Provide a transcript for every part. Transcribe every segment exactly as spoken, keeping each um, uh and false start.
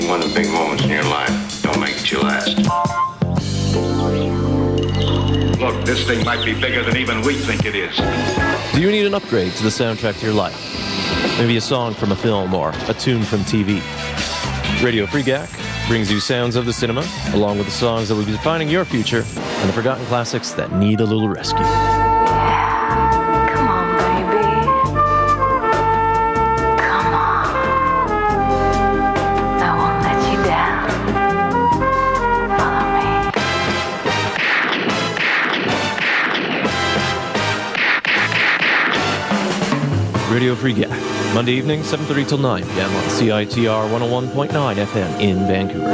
One of the big moments in your life. Don't make it your last. Look, this thing might be bigger than even we think it is. Do you need an upgrade to the soundtrack to your life? Maybe a song from a film or a tune from T V. Radio Free G A C brings you sounds of the cinema, along with the songs that will be defining your future and the forgotten classics that need a little rescue. Come on, baby. Come on. I won't let you down. Follow me. Radio Free G A C, Monday evening, seven thirty till nine p.m. on C I T R one oh one point nine F M in Vancouver.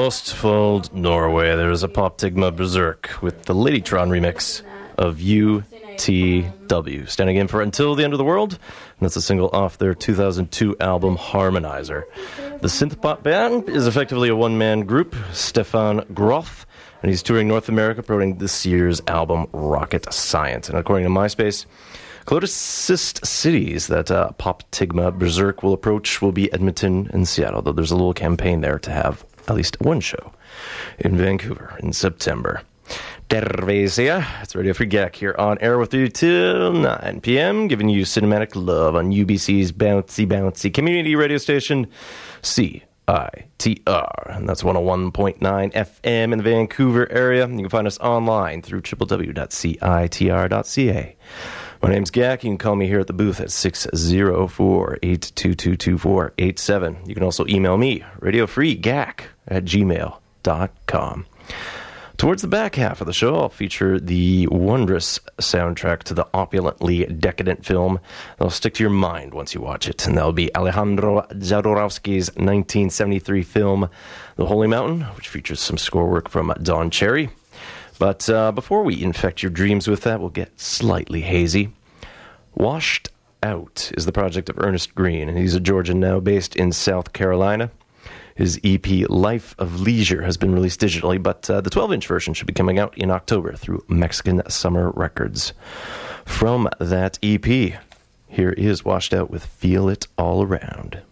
Ostfold, Norway. There's a Poptigma Berserk with the Ladytron remix of U T W, standing in for Until the End of the World, and that's a single off their two thousand two album Harmonizer. The synth-pop band is effectively a one-man group, Stefan Groth, and he's touring North America promoting this year's album Rocket Science. And according to MySpace, closest cities that uh, Poptigma Berserk will approach will be Edmonton and Seattle, though there's a little campaign there to have at least one show in Vancouver in September. Terveisia, it's Radio Free Gak here on air with you till nine p.m., giving you cinematic love on U B C's bouncy, bouncy community radio station, C I T R, and that's one oh one point nine F M in the Vancouver area. You can find us online through w w w dot c i t r dot c a. My name's Gak. You can call me here at the booth at six oh four, eight two two, two four eight seven. You can also email me, radiofreegak at gmail dot com. Towards the back half of the show, I'll feature the wondrous soundtrack to the opulently decadent film that'll stick to your mind once you watch it, and that'll be Alejandro Jodorowsky's nineteen seventy-three film, The Holy Mountain, which features some score work from Don Cherry. But uh, before we infect your dreams with that, we'll get slightly hazy. Washed Out is the project of Ernest Green, and he's a Georgian now based in South Carolina. His E P, Life of Leisure, has been released digitally, but uh, the twelve-inch version should be coming out in October through Mexican Summer Records. From that E P, here is Washed Out with Feel It All Around.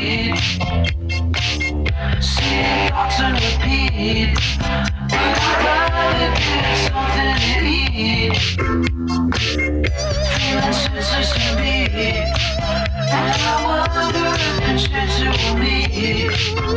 read. Seeing thoughts and repeat. But I'd rather get something to eat. Feeling senseless to me. And I wonder if the chance it will meet.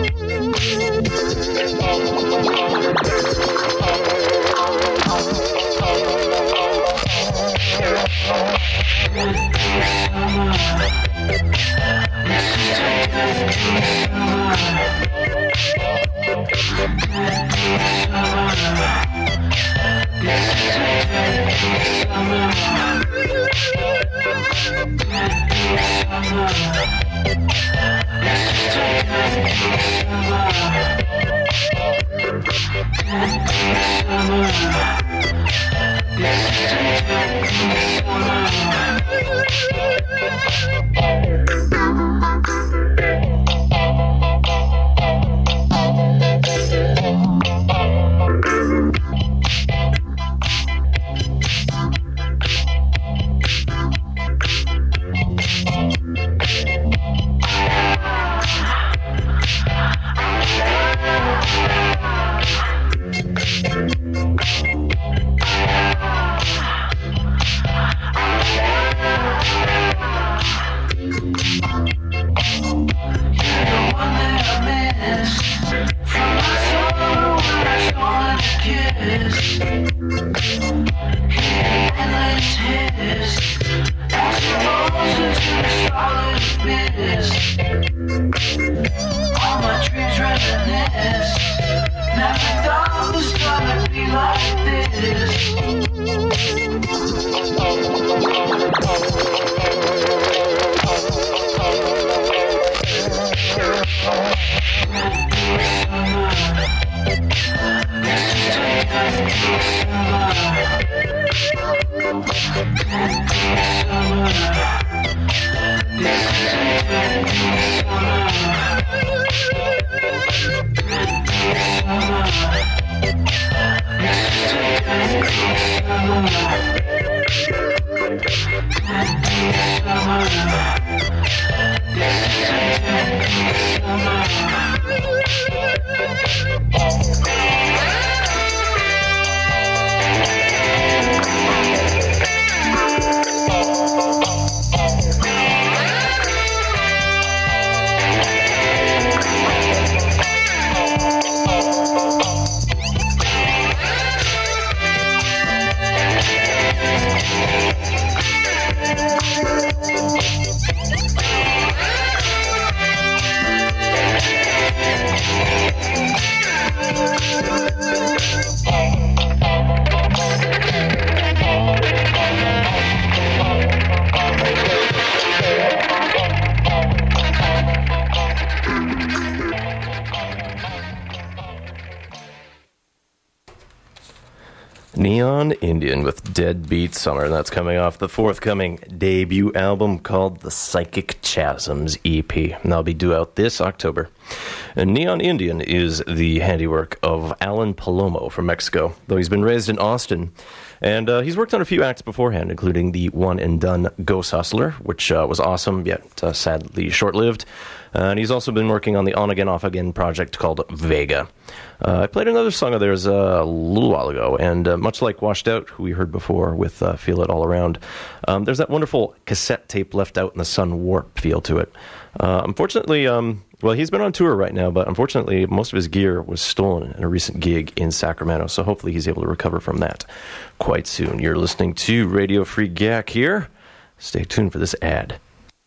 Neon Indian with Deadbeat Summer, and that's coming off the forthcoming debut album called The Psychic Chasms E P, and that'll be due out this October. And Neon Indian is the handiwork of Alan Palomo from Mexico, though he's been raised in Austin. And uh, he's worked on a few acts beforehand, including the one-and-done Ghost Hustler, which uh, was awesome, yet uh, sadly short-lived. Uh, and he's also been working on the On-Again, Off-Again project called Vega. Uh, I played another song of theirs uh, a little while ago, and uh, much like Washed Out, who we heard before with uh, Feel It All Around, um, there's that wonderful cassette tape left out in the sun warp feel to it. Uh, unfortunately, um, well, he's been on tour right now, but unfortunately, most of his gear was stolen in a recent gig in Sacramento, so hopefully he's able to recover from that quite soon. You're listening to Radio Free Gack here. Stay tuned for this ad.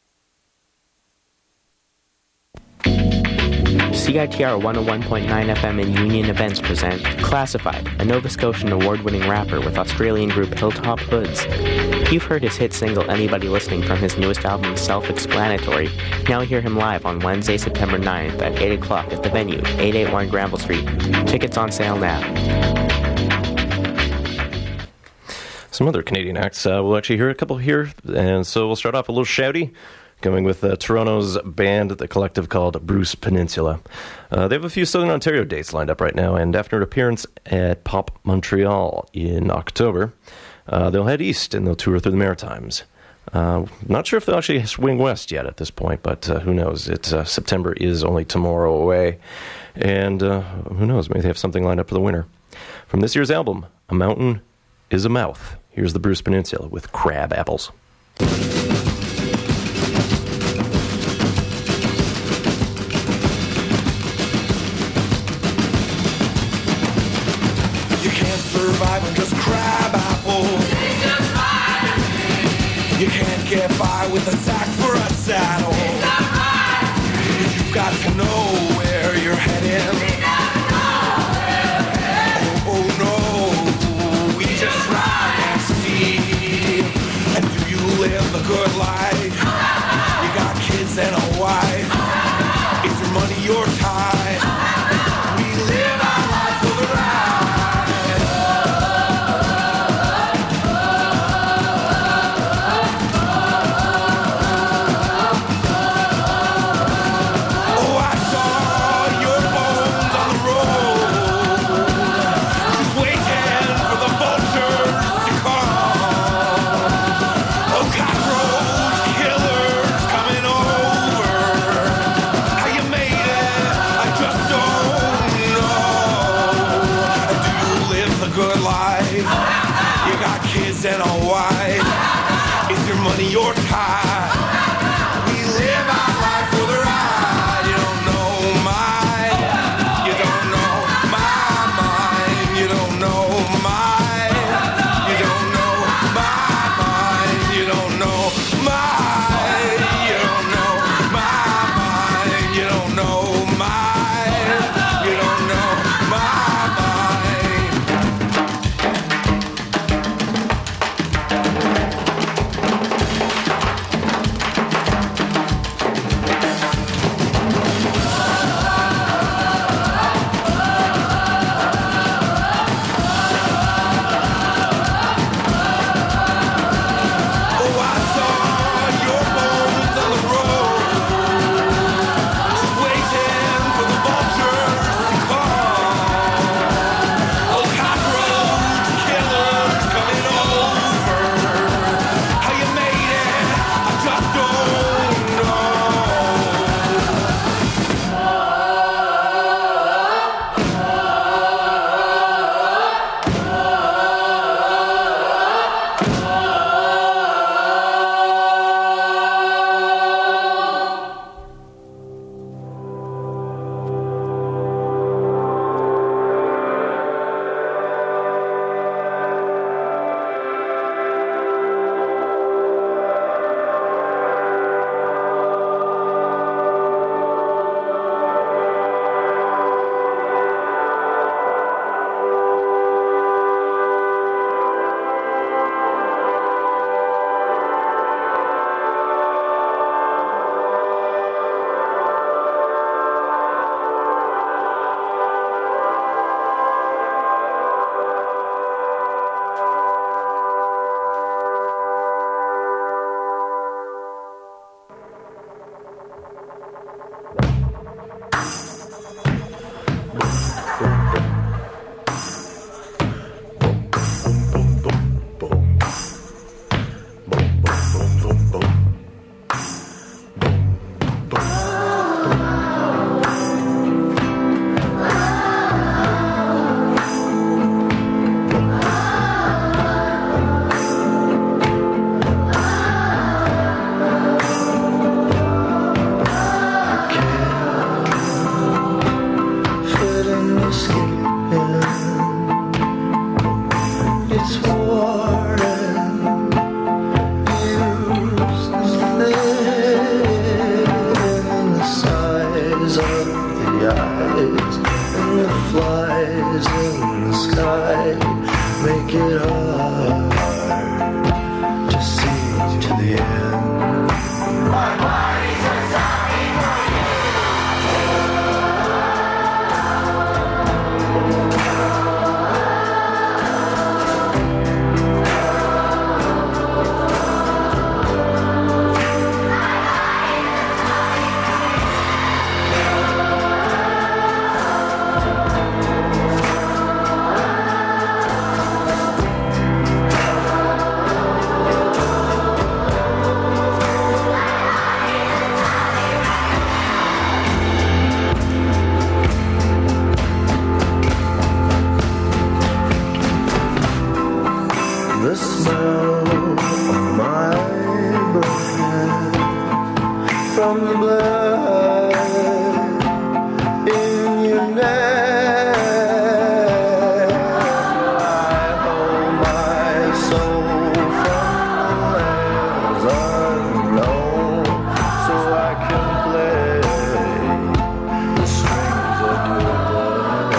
C I T R one oh one point nine F M and Union Events present Classified, a Nova Scotian award-winning rapper with Australian group Hilltop Hoods. You've heard his hit single Anybody Listening from his newest album Self-Explanatory. Now hear him live on Wednesday, September ninth at eight o'clock at the venue, eight eighty-one Granville Street. Tickets on sale now. Some other Canadian acts, uh, we'll actually hear a couple here, and so we'll start off a little shouty. Coming with uh, Toronto's band, the collective called Bruce Peninsula. Uh, they have a few Southern Ontario dates lined up right now, and after an appearance at Pop Montreal in October, uh, they'll head east and they'll tour through the Maritimes. Uh, not sure if they'll actually swing west yet at this point, but uh, who knows? It's, uh, September is only tomorrow away, and uh, who knows? Maybe they have something lined up for the winter. From this year's album, A Mountain is a Mouth. Here's the Bruce Peninsula with Crab Apples. You can't survive on just crab apples. You can't get by with a sack for a saddle. You've got to know where you're heading. Oh, oh no, we just ride and see. And do you live a good life? You got kids and a wife. Is your money your time? We live our life for the ride. Over. from the blood in your neck. I hold my soul from the lands unknown, so I can play the strings of your blood.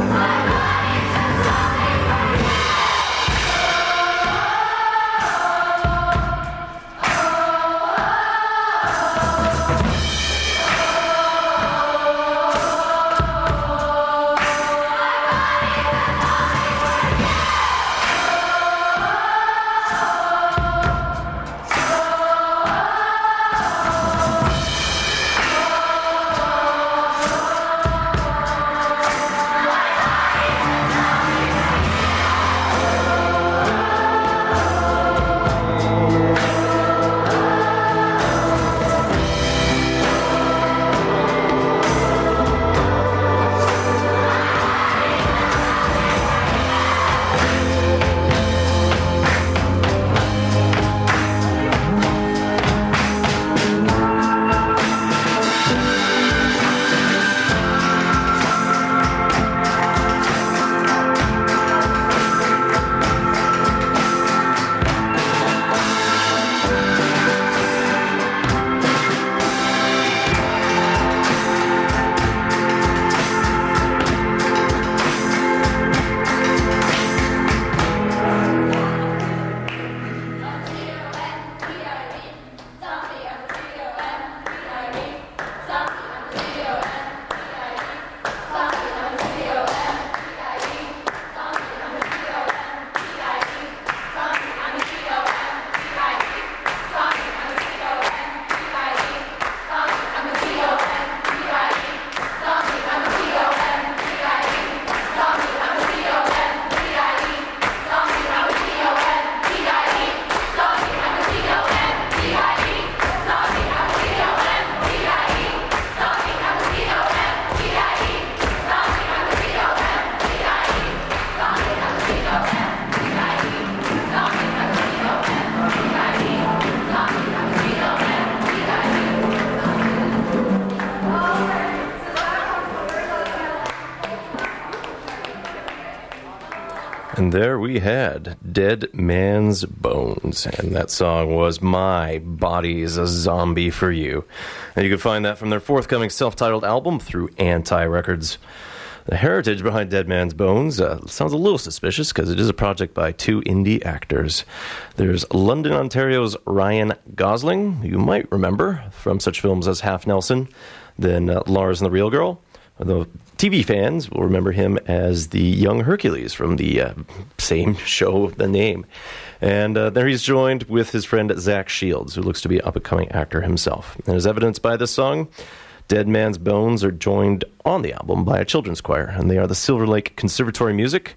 And there we had Dead Man's Bones, and that song was My Body's a Zombie for You. And you can find that from their forthcoming self-titled album through Anti Records. The heritage behind Dead Man's Bones uh, sounds a little suspicious because it is a project by two indie actors. There's London, Ontario's Ryan Gosling, who you might remember from such films as Half Nelson, then uh, Lars and the Real Girl. The T V fans will remember him as the young Hercules from the uh, same show of the name. And uh, there he's joined with his friend Zach Shields, who looks to be an up-and-coming actor himself. And as evidenced by this song, Dead Man's Bones are joined on the album by a children's choir, and they are the Silver Lake Conservatory Music.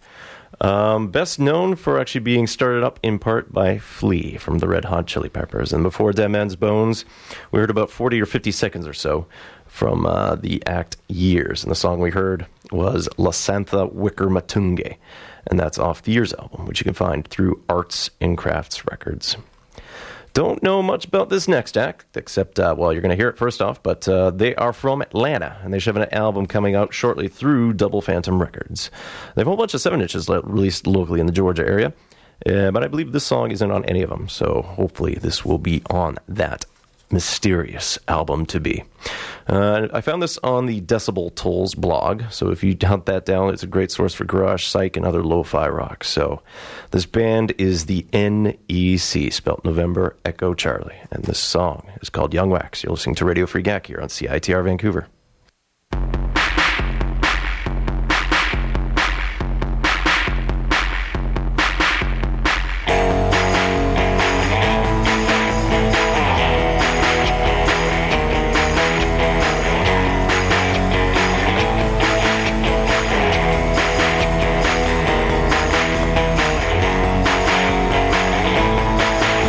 Um, best known for actually being started up in part by Flea from the Red Hot Chili Peppers. And before Dead Man's Bones, we heard about forty or fifty seconds or so from uh, the act Years. And the song we heard was La Santha Wicker Matunge. And that's off the Years album, which you can find through Arts and Crafts Records. Don't know much about this next act, except, uh, well, you're going to hear it first off, but uh, they are from Atlanta, and they should have an album coming out shortly through Double Phantom Records. They have a whole bunch of seven inches released locally in the Georgia area, uh, but I believe this song isn't on any of them, so hopefully this will be on that mysterious album to be. Uh, I found this on the Decibel Tolls blog, so if you hunt that down, it's a great source for garage, psych, and other lo-fi rock. So this band is the N E C, spelt November Echo Charlie, and this song is called Young Wax. You're listening to Radio Free G A C here on C I T R Vancouver.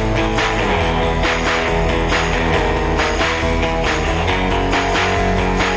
Thank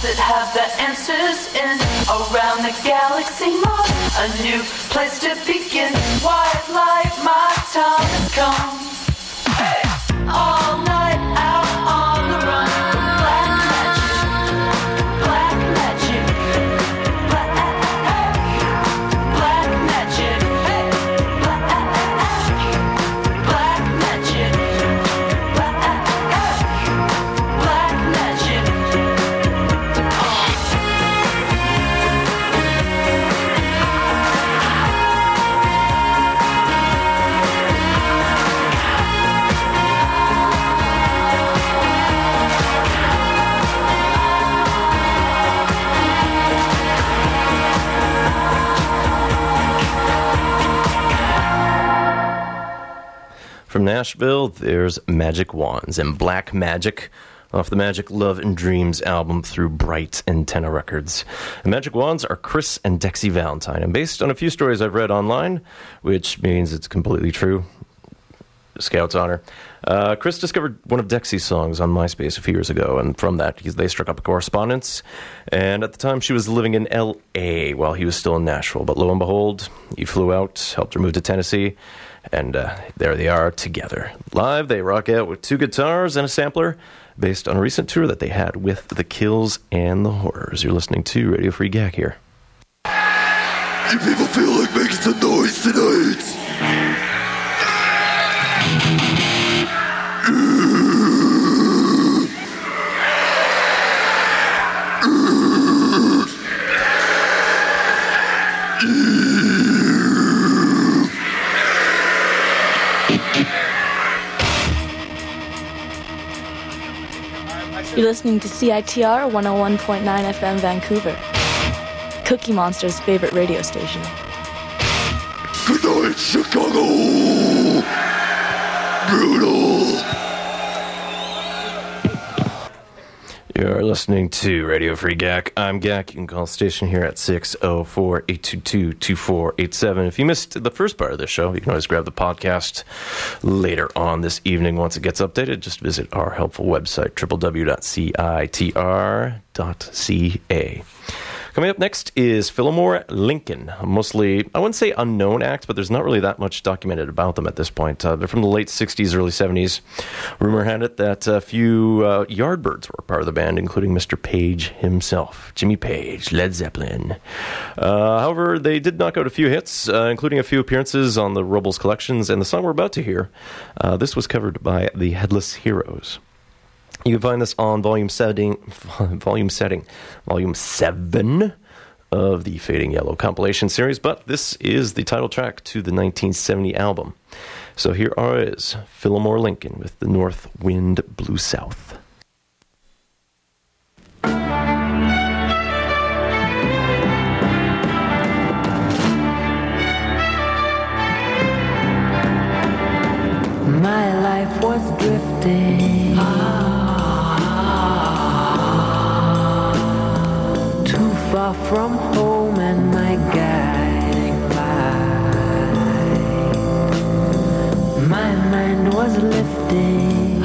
that have the answers in around the galaxy. Mars, a new place to begin. Wildlife, my time has come. Hey! All night out on the run from black magic, black magic, black, black magic, hey, black, black magic, black, black magic. From Nashville, there's Magic Wands and Black Magic off the Magic Love and Dreams album through Bright Antenna Records. And Magic Wands are Chris and Dexy Valentine, and based on a few stories I've read online, which means it's completely true, Scout's honor, uh, Chris discovered one of Dexy's songs on MySpace a few years ago, and from that they struck up a correspondence. And at the time she was living in L A while he was still in Nashville, but lo and behold, he flew out, helped her move to Tennessee, and uh, there they are together. Live, they rock out with two guitars and a sampler based on a recent tour that they had with The Kills and The Horrors. You're listening to Radio Free Gack here. You people feel like making some noise tonight? You're listening to C I T R one oh one point nine F M Vancouver, Cookie Monster's favorite radio station. Good night, Chicago! Brutal! You're listening to Radio Free Gack. I'm Gack. You can call the station here at six oh four, eight two two, two four eight seven. If you missed the first part of this show, you can always grab the podcast later on this evening once it gets updated. Just visit our helpful website, w w w dot c i t r dot c a. Coming up next is Fillmore Lincoln, a mostly, I wouldn't say unknown act, but there's not really that much documented about them at this point. Uh, they're from the late sixties, early seventies. Rumor had it that a few uh, Yardbirds were part of the band, including Mister Page himself, Jimmy Page, Led Zeppelin. Uh, however, they did knock out a few hits, uh, including a few appearances on the Robles collections, and the song we're about to hear, uh, this was covered by the Headless Heroes. You can find this on volume setting, volume setting, volume seven of the Fading Yellow compilation series, but this is the title track to the nineteen seventy album. So here is Fillmore Lincoln with The North Wind Blew South. My life was drifting too far from home and my guiding light. My mind was lifting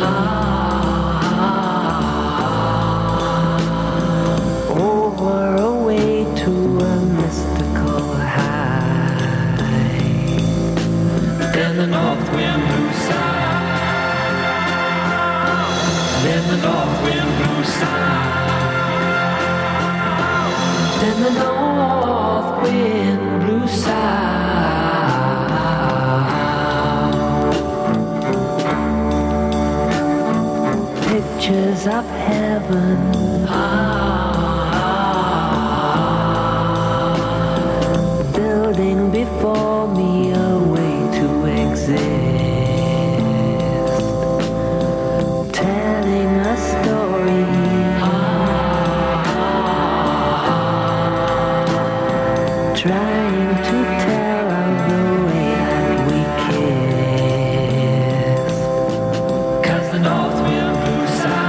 over away to a mystical height. Then the north wind blew south. Then the north wind blew south. Then the north wind blew south. Pictures of heaven, building before me a way to exist, telling a story. Trying to tell of the way that we kissed. 'Cause the north wind blew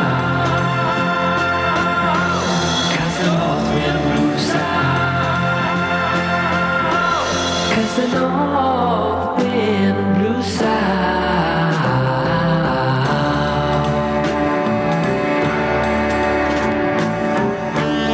south. 'Cause the north wind blew south. 'Cause the north wind blew south.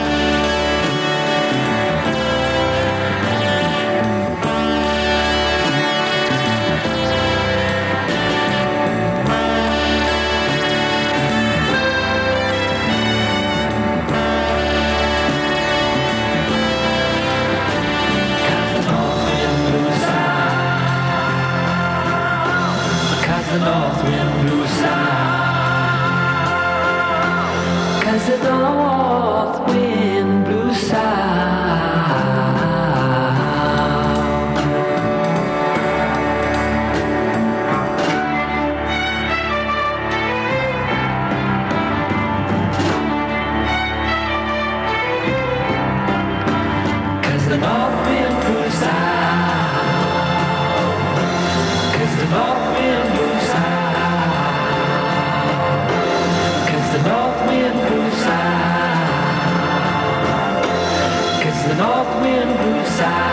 the north wind blew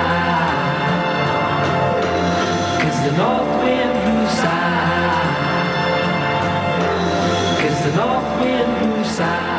south. Cause the north wind blew south. Cause the north wind blew south.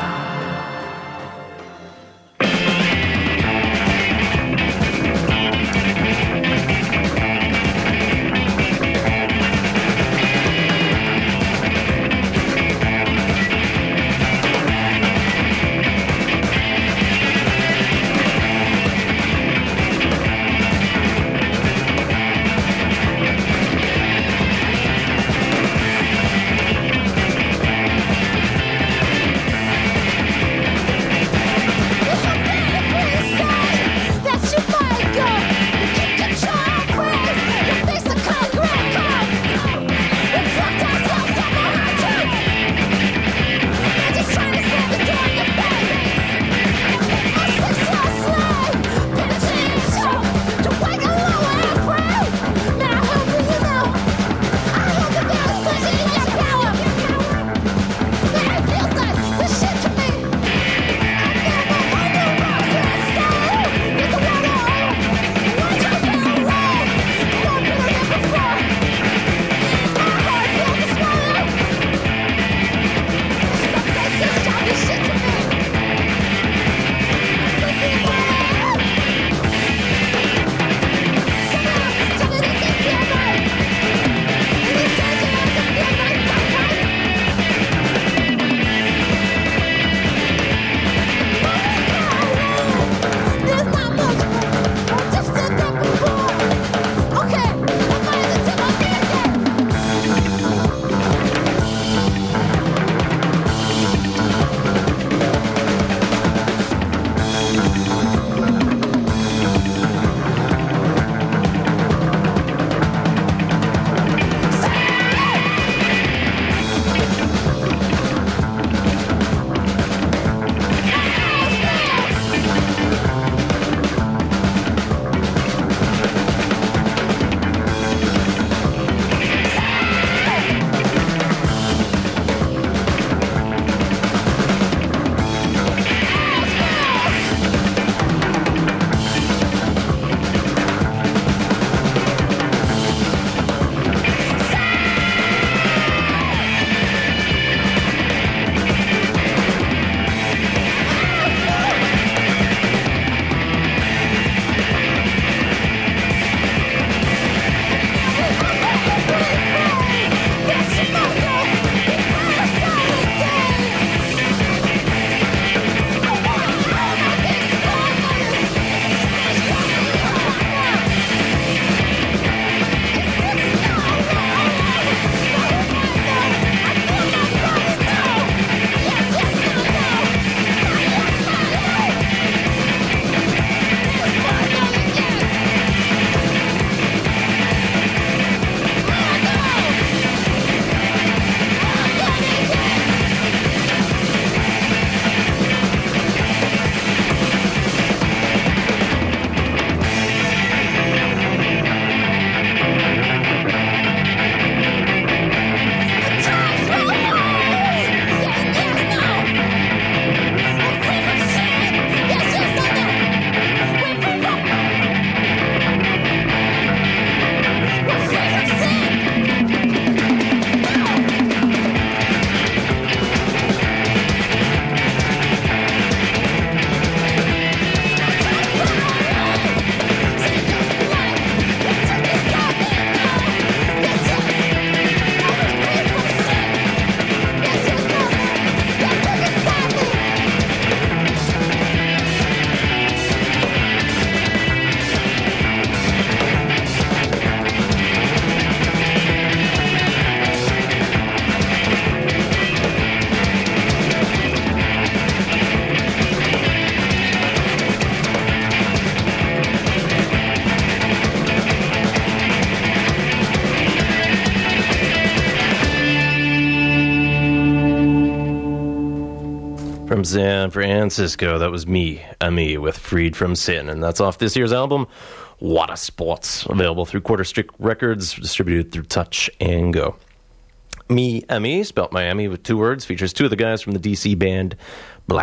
From San Francisco, that was me, Ami, with Freed from Sin. And that's off this year's album, What a Sports, available through Quarter Stick Records, distributed through Touch and Go. Me, Ami, spelt Miami with two words, features two of the guys from the D C band Black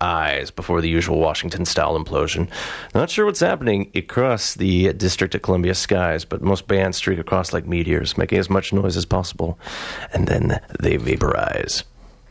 eyes before the usual Washington-style implosion. Not sure what's happening across the District of Columbia skies, but most bands streak across like meteors, making as much noise as possible, and then they vaporize.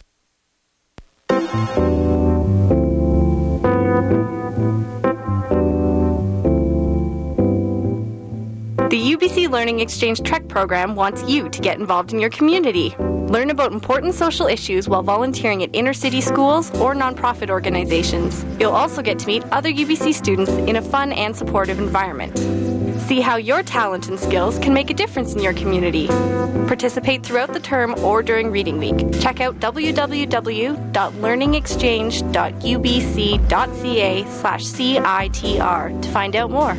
The U B C Learning Exchange Trek program wants you to get involved in your community. Learn about important social issues while volunteering at inner-city schools or nonprofit organizations. You'll also get to meet other U B C students in a fun and supportive environment. See how your talent and skills can make a difference in your community. Participate throughout the term or during Reading Week. Check out w w w dot learning exchange dot u b c dot c a slash c i t r to find out more.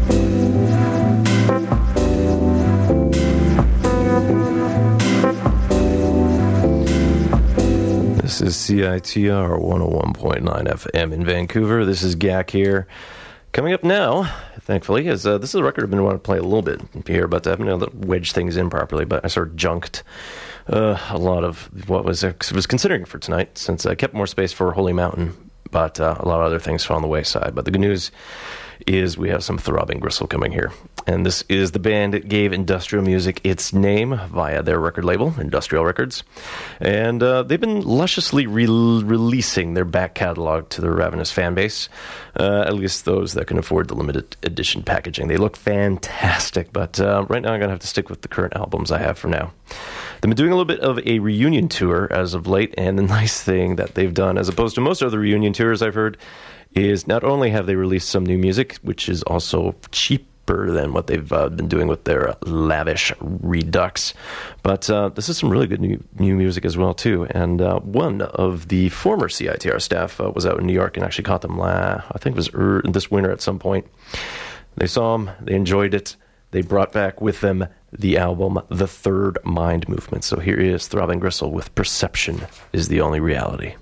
This is C I T R one oh one point nine F M in Vancouver. This is G A C here. Coming up now, thankfully, is uh, this is a record I've been wanting to play a little bit here, but I haven't been able to wedge things in properly, but I sort of junked uh, a lot of what was I was considering for tonight, since I kept more space for Holy Mountain, but uh, a lot of other things fell on the wayside. But the good news is we have some Throbbing Gristle coming here. And this is the band that gave industrial music its name via their record label, Industrial Records. And uh, they've been lusciously re- releasing their back catalog to their ravenous fan base, uh, at least those that can afford the limited edition packaging. They look fantastic, but uh, right now I'm going to have to stick with the current albums I have for now. They've been doing a little bit of a reunion tour as of late, and the nice thing that they've done, as opposed to most other reunion tours I've heard, is not only have they released some new music, which is also cheaper than what they've uh, been doing with their lavish redux, but uh, this is some really good new, new music as well, too. And uh, one of the former C I T R staff uh, was out in New York and actually caught them, la- I think it was er- this winter at some point. They saw them, they enjoyed it, they brought back with them the album The Third Mind Movement. So here is Throbbing Gristle with Perception is the Only Reality.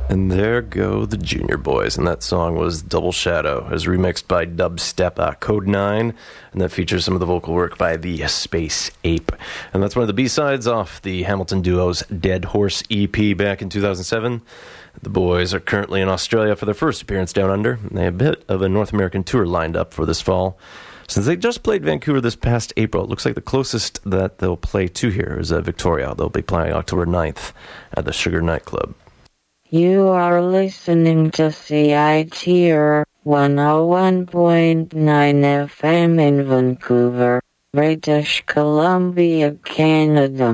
And there go the Junior Boys, and that song was Double Shadow. It was remixed by Dubstep uh, Code nine, and that features some of the vocal work by the Space Ape. And that's one of the B-sides off the Hamilton Duo's Dead Horse E P back in two thousand seven. The boys are currently in Australia for their first appearance down under, and they have a bit of a North American tour lined up for this fall. Since they just played Vancouver this past April, it looks like the closest that they'll play to here is uh, Victoria. They'll be playing October ninth at the Sugar Nightclub. You are listening to C I T R one oh one point nine F M in Vancouver, British Columbia, Canada.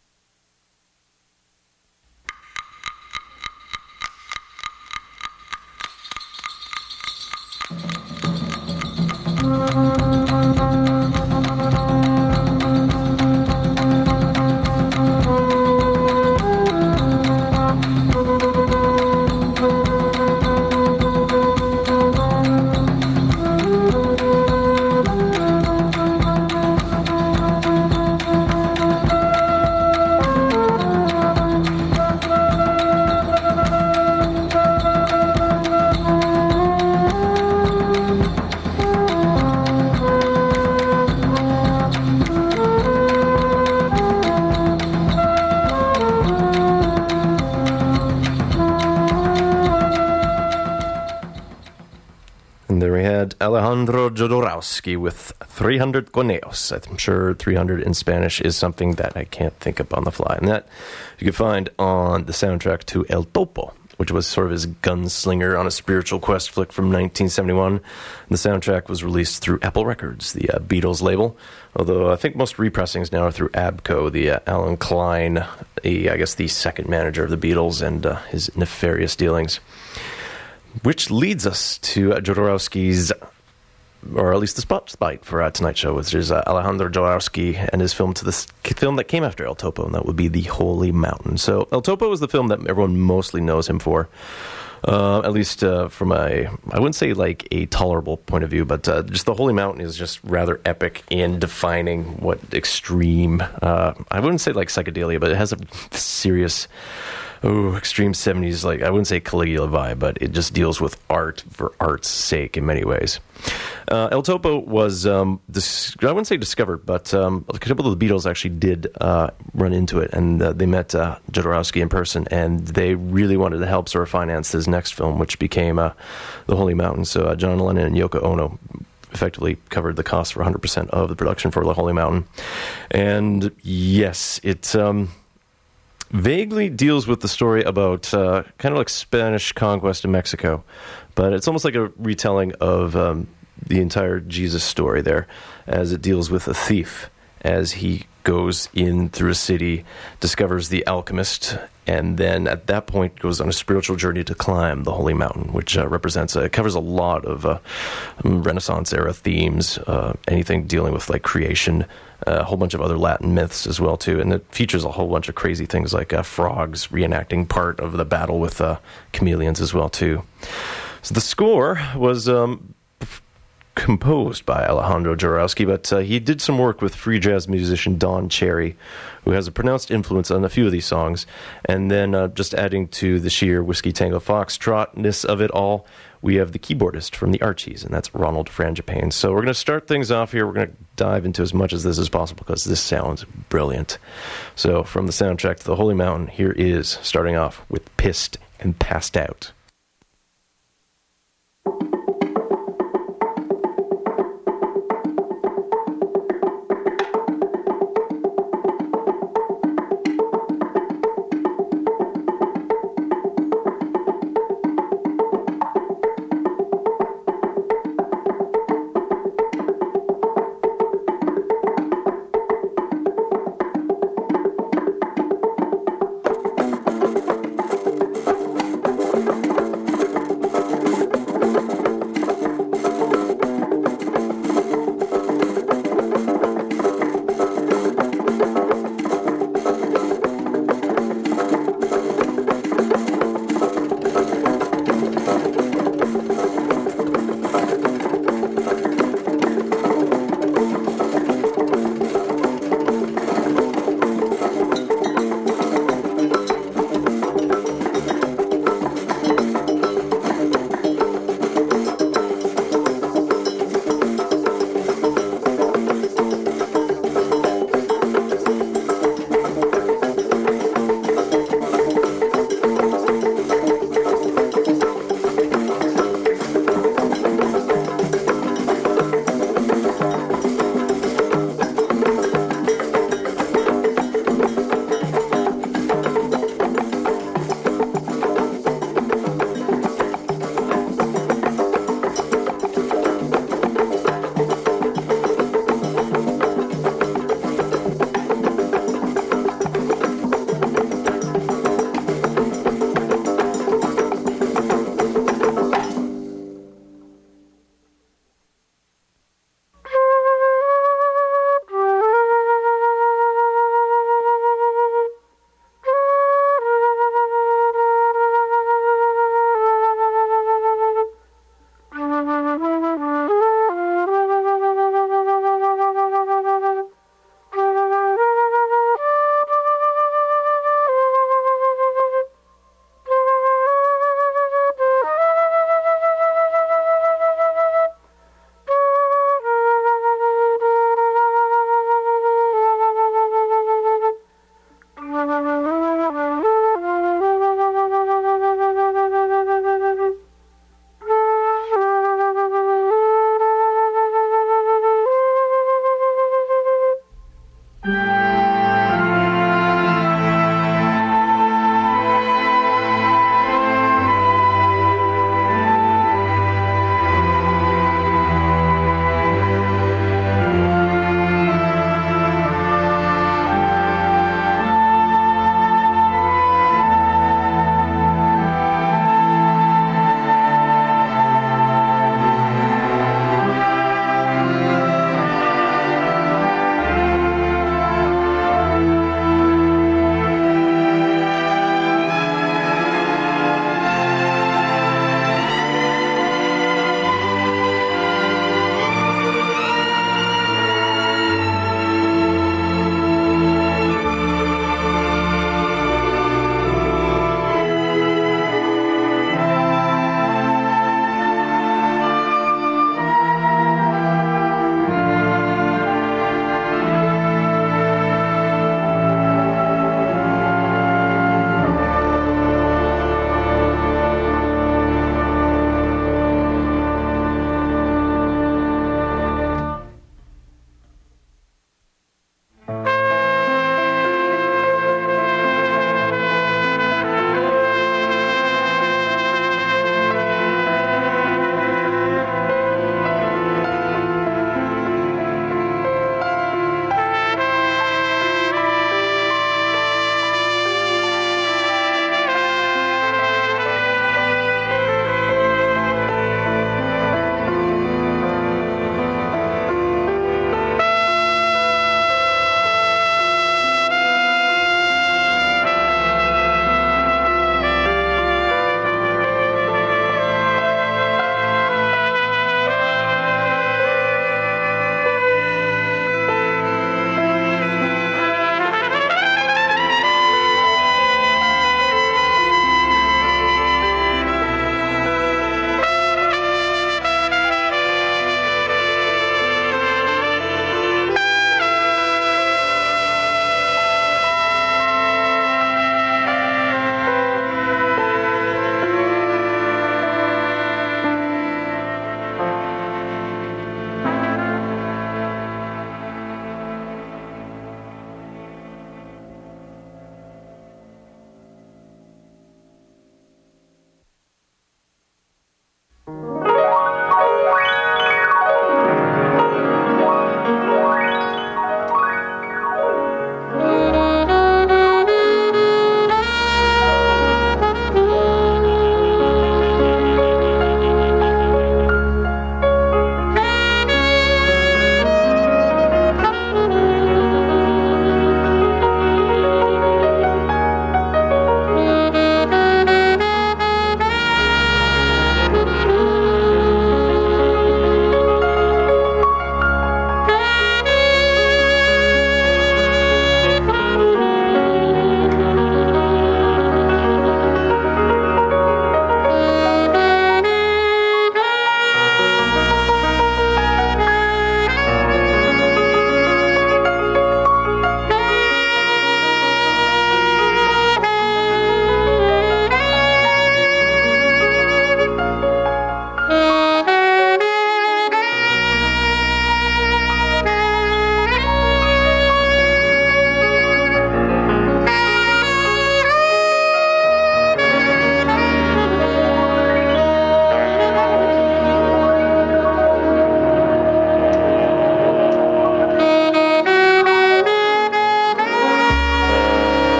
Alejandro Jodorowsky with three hundred Conejos. I'm sure three hundred in Spanish is something that I can't think up on the fly. And that you can find on the soundtrack to El Topo, which was sort of his gunslinger on a spiritual quest flick from nineteen seventy-one. And the soundtrack was released through Apple Records, the uh, Beatles label, although I think most repressings now are through ABCO, the uh, Alan Klein, a, I guess the second manager of the Beatles, and uh, his nefarious dealings. Which leads us to uh, Jodorowsky's, or at least the spotlight for uh, tonight's show, which is uh, Alejandro Jodorowsky and his film to this film that came after El Topo, and that would be The Holy Mountain. So El Topo is the film that everyone mostly knows him for, uh, at least uh, from a, I wouldn't say like a tolerable point of view, but uh, just The Holy Mountain is just rather epic in defining what extreme, uh, I wouldn't say like psychedelia, but it has a serious... Oh, extreme seventies, like, I wouldn't say Caligula vibe, but it just deals with art for art's sake in many ways. Uh, El Topo was, um, dis- I wouldn't say discovered, but um, a couple of the Beatles actually did uh, run into it, and uh, they met uh, Jodorowsky in person, and they really wanted to help sort of finance his next film, which became uh, The Holy Mountain. So uh, John Lennon and Yoko Ono effectively covered the cost for one hundred percent of the production for The Holy Mountain. And yes, it... Um, vaguely deals with the story about uh, kind of like Spanish conquest in Mexico, but it's almost like a retelling of um, the entire Jesus story there, as it deals with a thief as he goes in through a city, discovers the alchemist, and then at that point goes on a spiritual journey to climb the Holy Mountain, which uh, represents, uh, it covers a lot of uh, Renaissance era themes, uh, anything dealing with like creation, uh, a whole bunch of other Latin myths as well too, and it features a whole bunch of crazy things like uh, frogs reenacting part of the battle with uh, chameleons as well too. So the score was um, composed by Alejandro Jodorowsky, but uh, he did some work with free jazz musician Don Cherry, who has a pronounced influence on a few of these songs. And then uh, just adding to the sheer Whiskey Tango Foxtrot-ness of it all, we have the keyboardist from the Archies, and that's Ronald Frangipane. So we're going to start things off here. We're going to dive into as much as this as possible because this sounds brilliant. So from the soundtrack to The Holy Mountain, here is, starting off with Pissed and Passed Out. Thank you.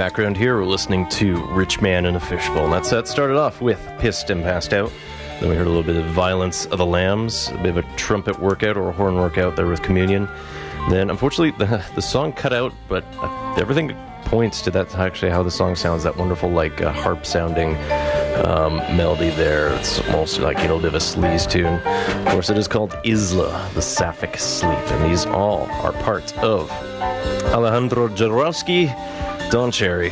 background here, we're listening to Rich Man in a Fishbowl. And that set started off with Pissed and Passed Out. Then we heard a little bit of Violence of the Lambs, a bit of a trumpet workout or a horn workout there with Communion. Then, unfortunately, the, the song cut out, but uh, everything points to that's actually how the song sounds, that wonderful, like, uh, harp-sounding um, melody there. It's almost like, you know, a bit of a sleaze tune. Of course, it is called Isla, the Sapphic Sleep, and these all are part of Alejandro Jodorowsky, Don Cherry,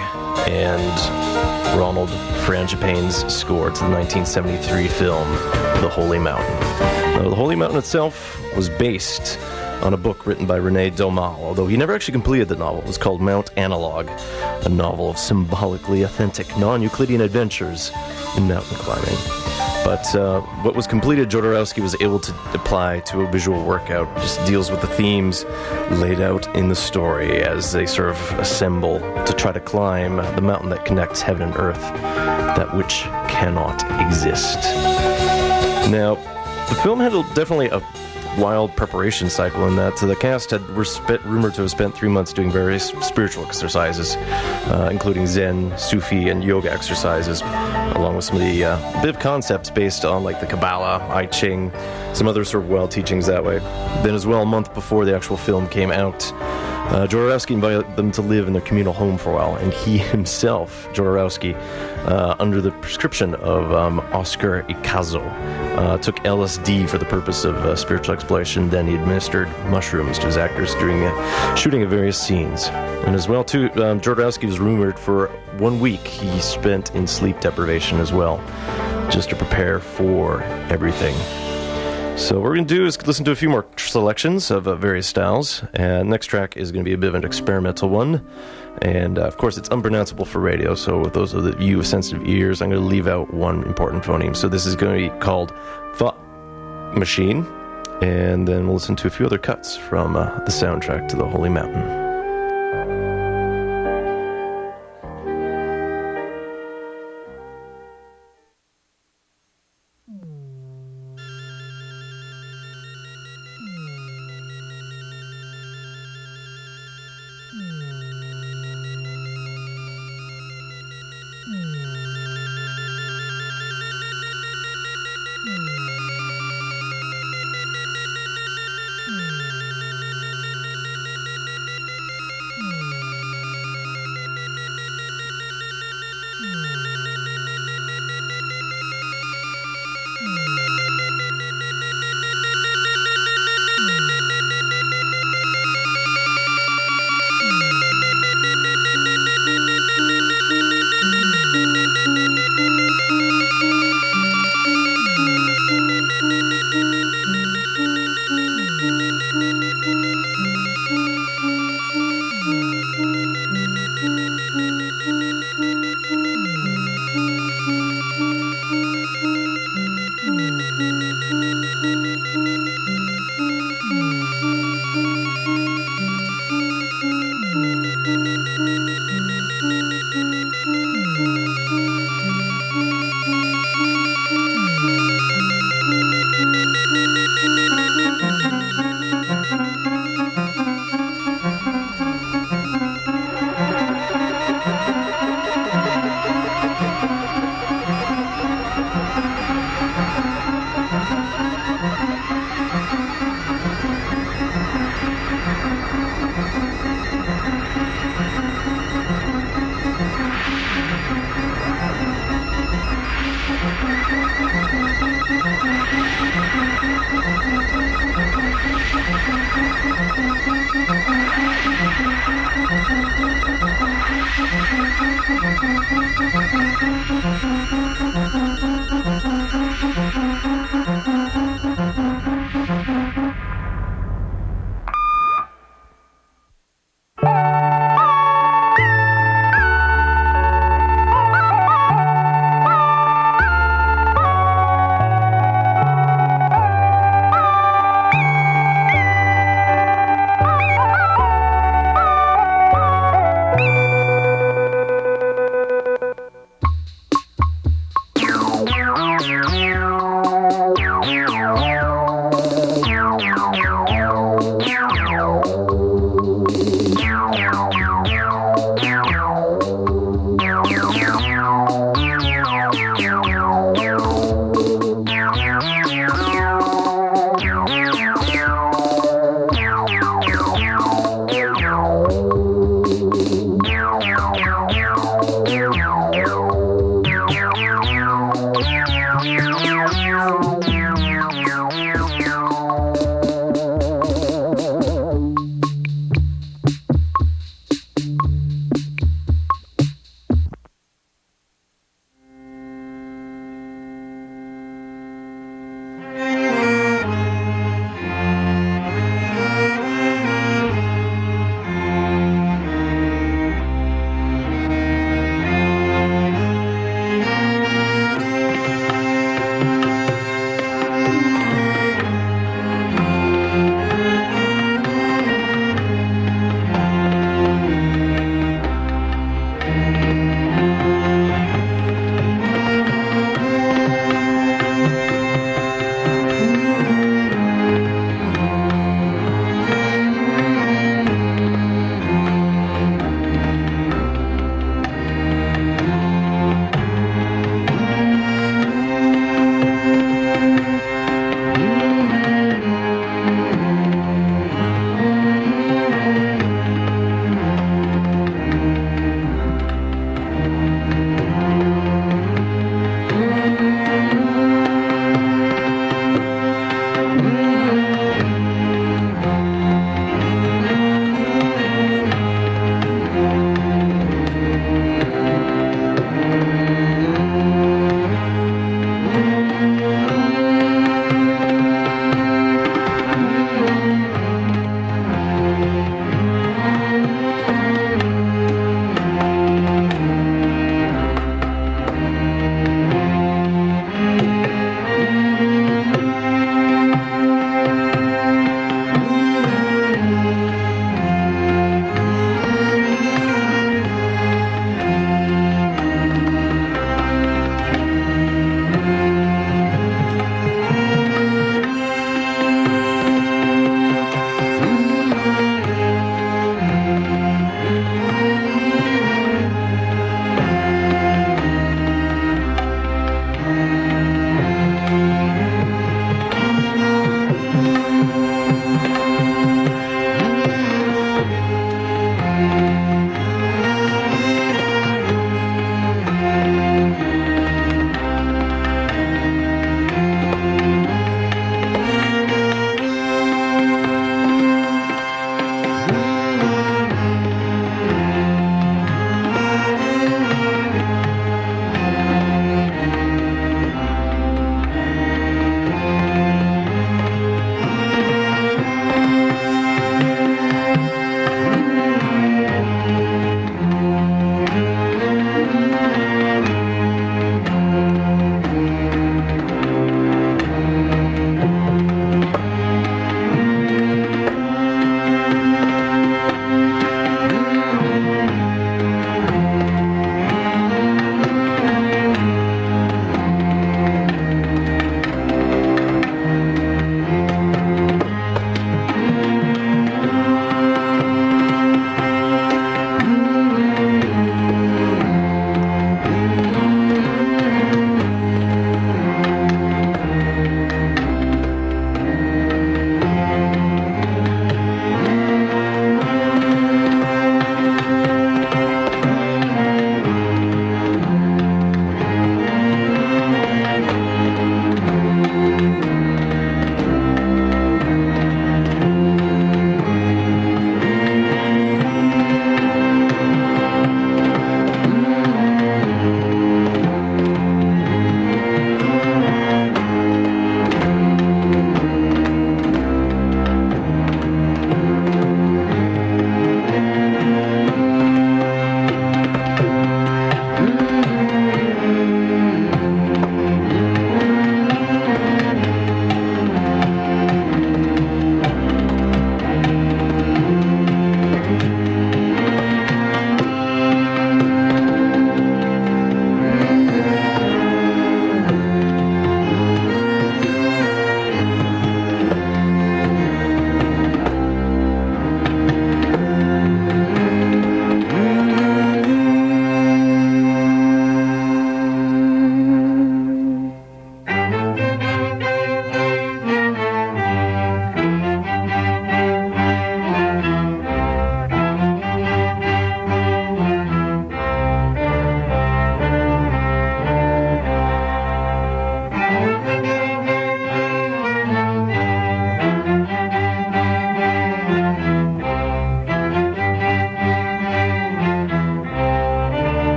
and Ronald Frangipane's score to the nineteen seventy-three film The Holy Mountain. Now, The Holy Mountain itself was based on a book written by René Daumal, although he never actually completed the novel. It was called Mount Analog, a novel of symbolically authentic, non-Euclidean adventures in mountain climbing. But uh, what was completed, Jodorowsky was able to apply to a visual workout. Just deals with the themes laid out in the story as they sort of assemble to try to climb the mountain that connects heaven and earth, that which cannot exist. Now, the film had a, definitely a wild preparation cycle in that the cast had were spent, rumored to have spent three months doing various spiritual exercises, uh, including Zen, Sufi, and yoga exercises, along with some of the uh, bit of concepts based on like the Kabbalah, I Ching, some other sort of wild teachings that way. Then as well, a month before the actual film came out, Uh, Jodorowsky invited them to live in their communal home for a while, and he himself, Jodorowsky, uh, under the prescription of um, Oscar Icazo, uh, took L S D for the purpose of uh, spiritual exploration. Then he administered mushrooms to his actors during uh, shooting of various scenes. And as well, too, um, Jodorowsky was rumored for one week he spent in sleep deprivation as well, just to prepare for everything. So what we're going to do is listen to a few more selections of uh, various styles. And next track is going to be a bit of an experimental one. And, uh, of course, it's unpronounceable for radio, so with those of you with sensitive ears, I'm going to leave out one important phoneme. So this is going to be called Fa Machine. And then we'll listen to a few other cuts from uh, the soundtrack to The Holy Mountain.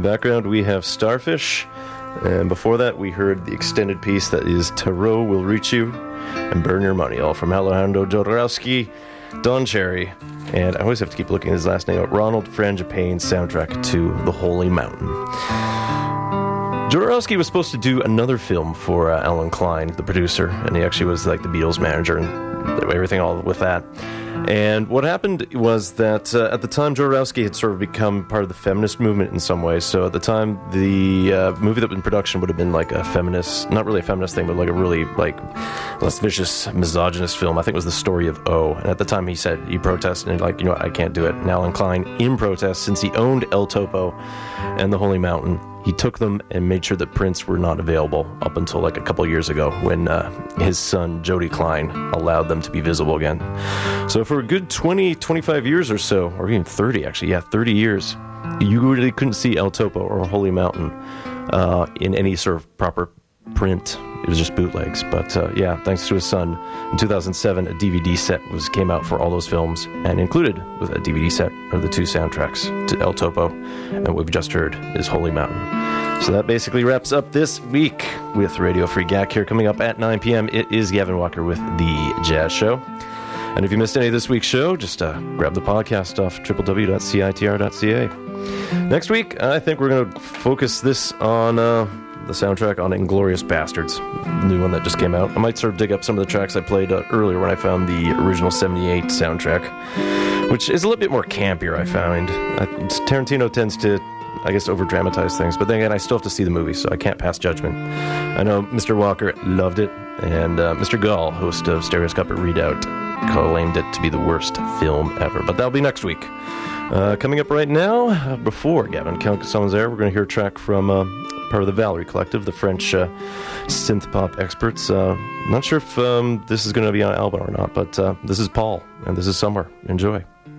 background, we have Starfish. And before that, we heard the extended piece that is Tarot Will Reach You and Burn Your Money, all from Alejandro Jodorowsky, Don Cherry, and I always have to keep looking at his last name up, Ronald Frangipane's soundtrack to The Holy Mountain. Jodorowsky was supposed to do another film for uh, Alan Klein, the producer, and he actually was like the Beatles manager and everything all with that. And what happened was that uh, at the time, Jodorowsky had sort of become part of the feminist movement in some ways. So at the time, the uh, movie that was in production would have been like a feminist, not really a feminist thing, but like a really like less vicious, misogynist film. I think it was The Story of O. And at the time, he said he protested and like, you know what, I can't do it. And Alan Klein, in protest, since he owned El Topo and The Holy Mountain, he took them and made sure that prints were not available up until like a couple of years ago when uh, his son, Jody Klein, allowed them to be visible again. So for a good twenty, twenty-five years or so, or even thirty actually, yeah, thirty years, you really couldn't see El Topo or Holy Mountain uh, in any sort of proper print. It was just bootlegs. But uh, yeah, thanks to his son, in two thousand seven, a D V D set was came out for all those films, and included with a D V D set are the two soundtracks to El Topo, and what we've just heard is Holy Mountain. So that basically wraps up this week with Radio Free G A C. Here coming up at nine p.m., it is Gavin Walker with The Jazz Show. And if you missed any of this week's show, just uh, grab the podcast off w w w dot c i t r dot c a. Next week, I think we're going to focus this on uh, the soundtrack on Inglourious Bastards, the new one that just came out. I might sort of dig up some of the tracks I played uh, earlier when I found the original seventy-eight soundtrack, which is a little bit more campier, I found. I, Tarantino tends to, I guess, over-dramatize things, but then again, I still have to see the movie, so I can't pass judgment. I know Mister Walker loved it, and uh, Mister Gall, host of Stereoscopic Redoubt, claimed it to be the worst film ever, but that'll be next week. Uh, coming up right now, uh, before Gavin Calcasson's there, we're going to hear a track from uh, part of the Valerie Collective, the French uh, synth-pop experts. Uh, not sure if um, this is going to be on an album or not, but uh, this is Paul, and this is Summer. Enjoy.